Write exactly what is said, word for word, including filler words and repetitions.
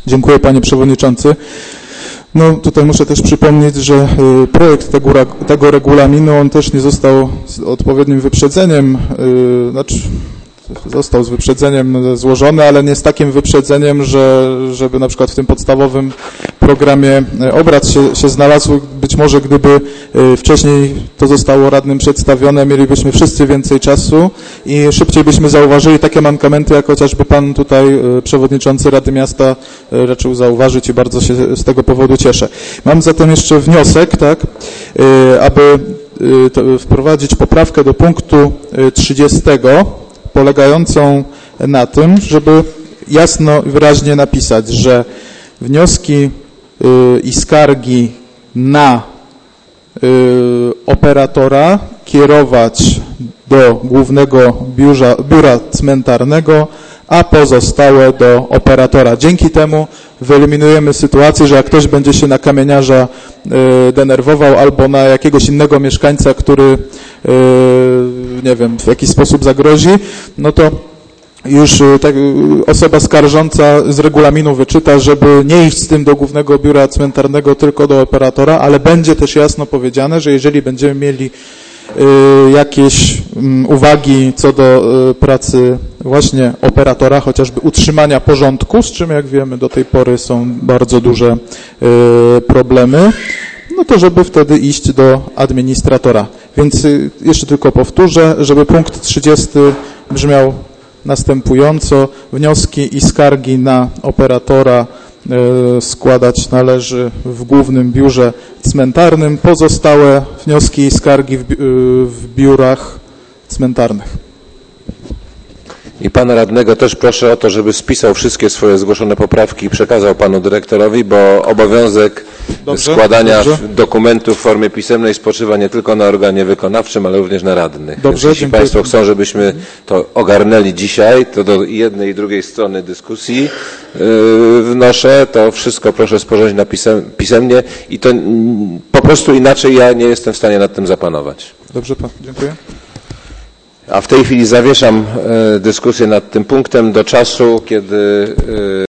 Dziękuję, panie przewodniczący. No tutaj muszę też przypomnieć, że projekt tego, tego regulaminu, on też nie został z odpowiednim wyprzedzeniem, yy, znaczy został z wyprzedzeniem złożony, ale nie z takim wyprzedzeniem, że, żeby na przykład w tym podstawowym programie obrad się, się znalazł. Być może gdyby wcześniej to zostało radnym przedstawione, mielibyśmy wszyscy więcej czasu i szybciej byśmy zauważyli takie mankamenty, jak chociażby pan tutaj przewodniczący Rady Miasta raczył zauważyć i bardzo się z tego powodu cieszę. Mam zatem jeszcze wniosek, tak, aby wprowadzić poprawkę do punktu trzydziestego, polegającą na tym, żeby jasno i wyraźnie napisać, że wnioski i skargi na operatora kierować do Głównego Biura, Biura Cmentarnego, a pozostałe do operatora. Dzięki temu wyeliminujemy sytuację, że jak ktoś będzie się na kamieniarza denerwował albo na jakiegoś innego mieszkańca, który, nie wiem, w jakiś sposób zagrozi, no to już tak, osoba skarżąca z regulaminu wyczyta, żeby nie iść z tym do Głównego Biura Cmentarnego, tylko do operatora, ale będzie też jasno powiedziane, że jeżeli będziemy mieli jakieś uwagi co do pracy właśnie operatora, chociażby utrzymania porządku, z czym jak wiemy do tej pory są bardzo duże problemy, no to żeby wtedy iść do administratora. Więc jeszcze tylko powtórzę, żeby punkt trzydziesty brzmiał następująco: wnioski i skargi na operatora składać należy w Głównym Biurze Cmentarnym, pozostałe wnioski i skargi w, bi w biurach cmentarnych. I pana radnego też proszę o to, żeby spisał wszystkie swoje zgłoszone poprawki i przekazał panu dyrektorowi, bo obowiązek dobrze, składania dobrze. dokumentów w formie pisemnej spoczywa nie tylko na organie wykonawczym, ale również na radnych. Dobrze, jeśli dziękuję. Państwo chcą, żebyśmy to ogarnęli dzisiaj, to do jednej i drugiej strony dyskusji yy, wnoszę, to wszystko proszę sporządzić na pisem, pisemnie i to mm, po prostu inaczej ja nie jestem w stanie nad tym zapanować. Dobrze, pan, dziękuję. A w tej chwili zawieszam dyskusję nad tym punktem do czasu, kiedy